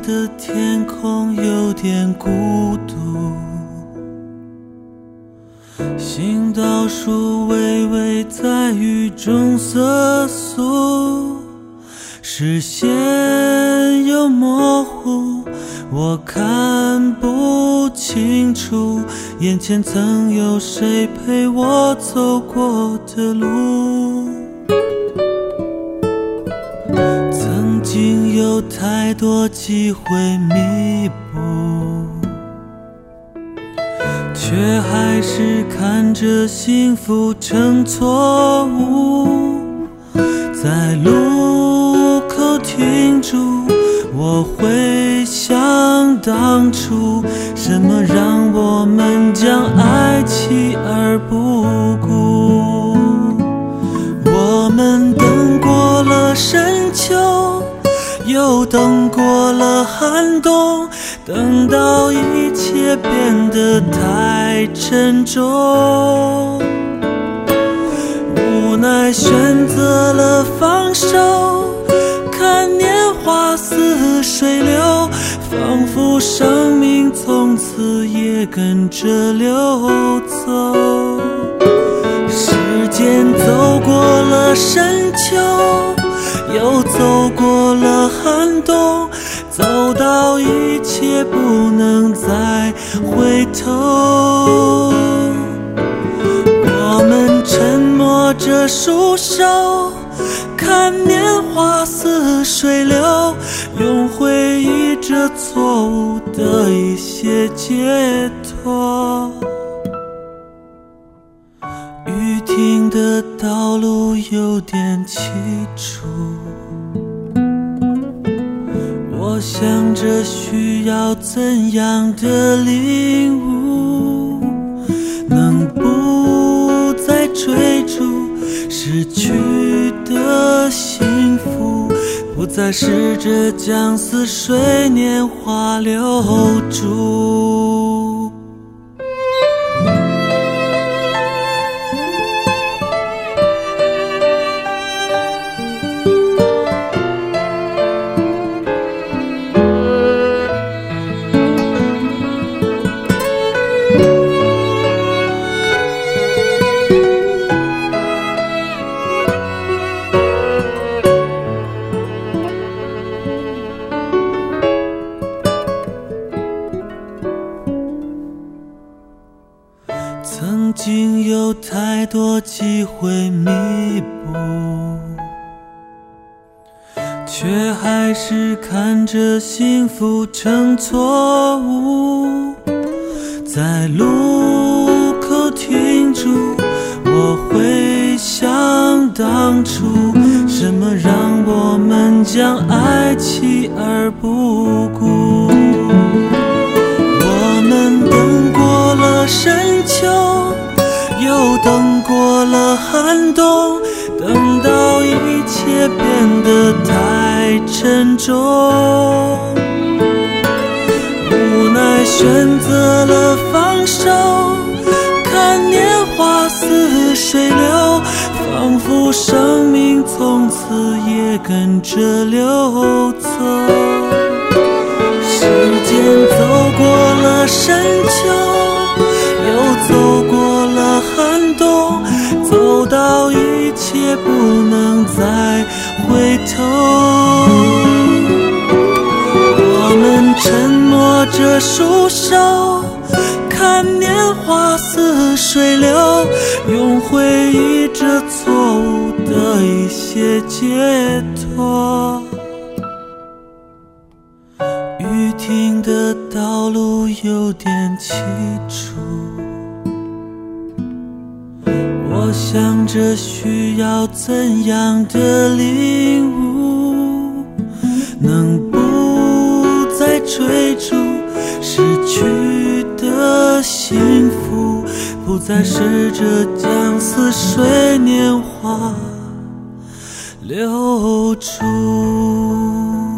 的天空有点孤独，行道树微微在雨中瑟缩，视线又模糊，我看不清楚眼前曾有谁陪我走过的路。曾经有太多机会弥补，却还是看着幸福成错误。在路口停住，我会想当初，什么让我们将爱弃而不顾。我们等过了深秋，又等过了寒冬，等到一切变得太沉重，无奈选择了放手，看年华似水流，仿佛生命从此也跟着流走。时间走过了深秋，又走过了寒冬，走到一切不能再回头。我们沉默着束手，看年华似水流，用回忆着错误的一些解脱。雨停的道路有点凄楚，我想着需要怎样的领悟，能不再追逐失去的幸福，不再试着将似水年华留住。曾经有太多机会弥补，却还是看着幸福成错误。在路口停住，我会想当初，什么让我们将爱弃而不顾。我们等过了深秋，又等过了寒冬，等到一切变得太沉重，无奈选择了放手，看年华似水流，仿佛生命从此也跟着流走。时间走过了深秋，又走过了寒冬，走到一切不能再回头。我们沉默着束手，看年华似水流，用回忆着错误的一些解脱。雨停的道路有点凄楚，我想着需要怎样的领悟，能不再追逐失去的幸福，不再试着将似水年华留住。